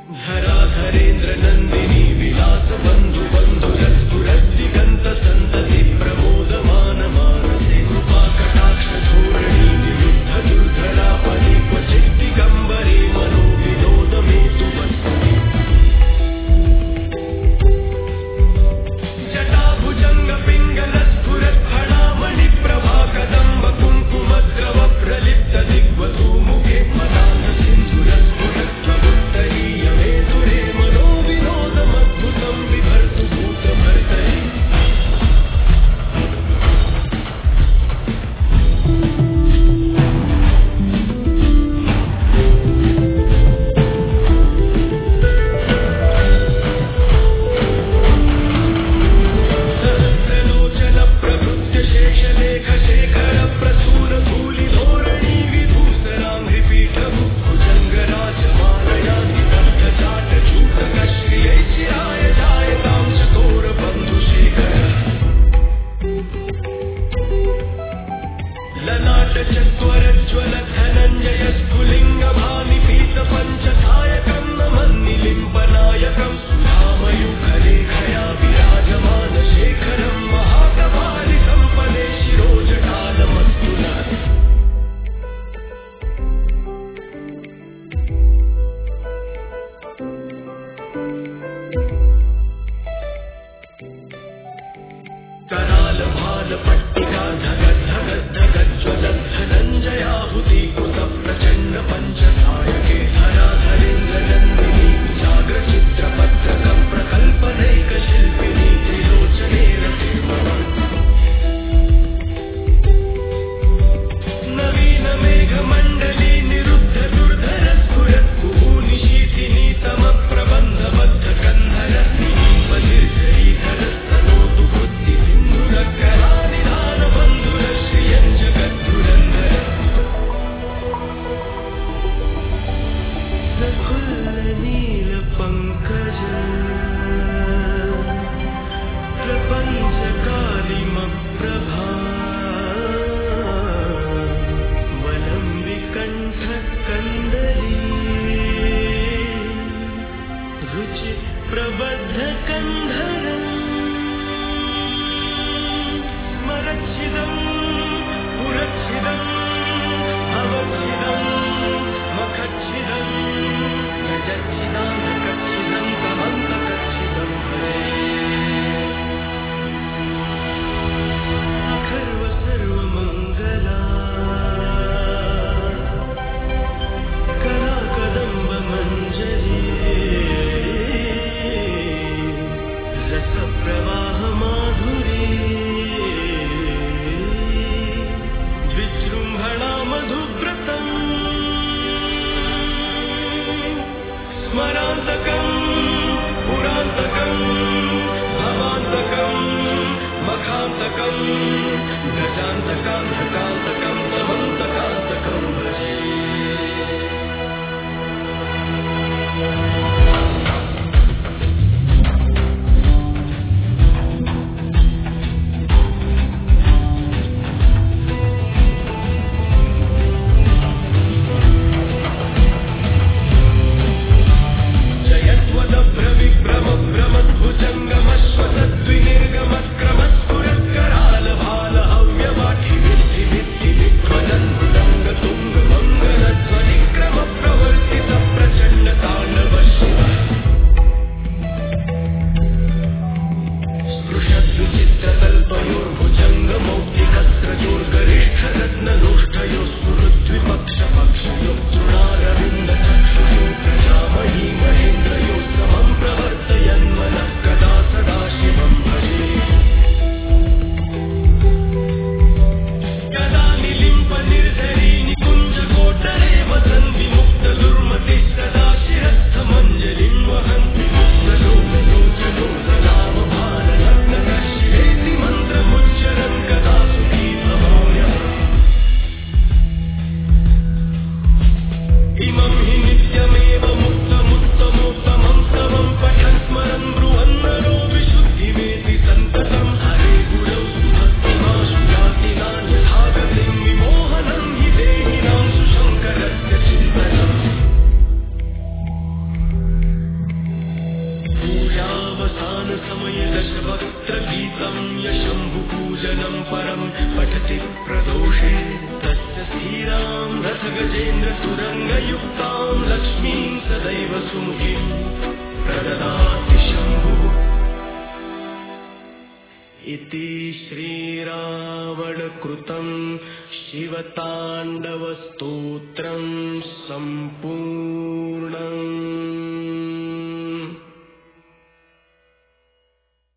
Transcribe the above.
धराधरेन्द्र नंदिनी विलास बंधु बंधुरस्फुरद्दिगंत संतति प्रमोदमान मानसे कृपा कटाक्ष धोरणी विरुद्ध दुर्धरापरि क्वचित् दिगंबरे मनो विनोद मेतु वस्तुति जटाभुजंग पिंगल स्फुरत् फणामणि प्रभा कदंब कुंकुमद्रव प्रलिप्त दिग्वधू मुखे मदान्त सिंधुरस्फुरत् प्रवुत्तरीय मेधुरे मनो विनोदमद्भुतं बिभर्तु भूतभर्तरि सहस्रलोचन प्रभृत्य शेषलेख शेखर प्रसून धूलि धोरणी विभूषराङ्घ्रिपीठ भुजङ्गराजमालयानि दग्ध जाट चूतक श्रियै चिराय जायतां चकोर बन्धुशेखर ललाट चत्वरज्ज्वल धनञ्जय स्फुलिङ्ग भानि पीत पञ्चसायकं नमन्निलिम्पनायकं सुधामयूखलेखया विराजमान शेखरं महाकपालि सम्पदे शिरोजटालमस्तुलः कराल भाल पट्टिका धगद् धगद् धगज्ज्वलद् धनञ्जयाहुति कृत प्रचण्ड पञ्चसायके धराधरेन्द्र नन्दिनी जाग्र चित्रपत्रक प्रकल्पनैक शिल्पिनी त्रिलोचने रते मम नवीन मेघ मण्डली निरुद्ध दुर्धर स्फुरत् कुहूनिशीथिनी तम प्रबन्ध बद्ध कन्धर निहीप निर्झरीधर स्तनोतु बुद्धि सिन्धुरकरानिधान बन्धुर श्रियं जगद्धुरन्धर प्रफुल्ल नील पंकज प्रपञ्च कालिमप्रभा वलम्बिकण्ठ कन्दली रुचि प्रबद्ध कन्धरम् स्मरच्छिदं पुरच्छिदं अवच्छिदं मखच्छिदं गजच्छिदान्तकच्छिदं तमन्तकच्छिदं अखर्व सर्वमङ्गला कला कदम्ब मञ्जरी रसप्रवाह माधुरी विजृम्भणा मधुव्रतम् स्मरान्तकं पुरान्तकं भवान्तकं मखान्तकं गजान्तकान्तकान्तकं तमन्तकान्तकं भजे जय युद्धावसानसमये दशवक्त्रगीतं यशम्भुपूजनं परं पठति प्रदोषे तस्य स्थिरां रथगजेन्द्रतुरङ्गयुक्तां लक्ष्मीं सदैव सुमुखीं प्रददाति शम्भुः। इति श्रीरावणकृतं शिवताण्डवस्तोत्रं सम्पूर्णम्।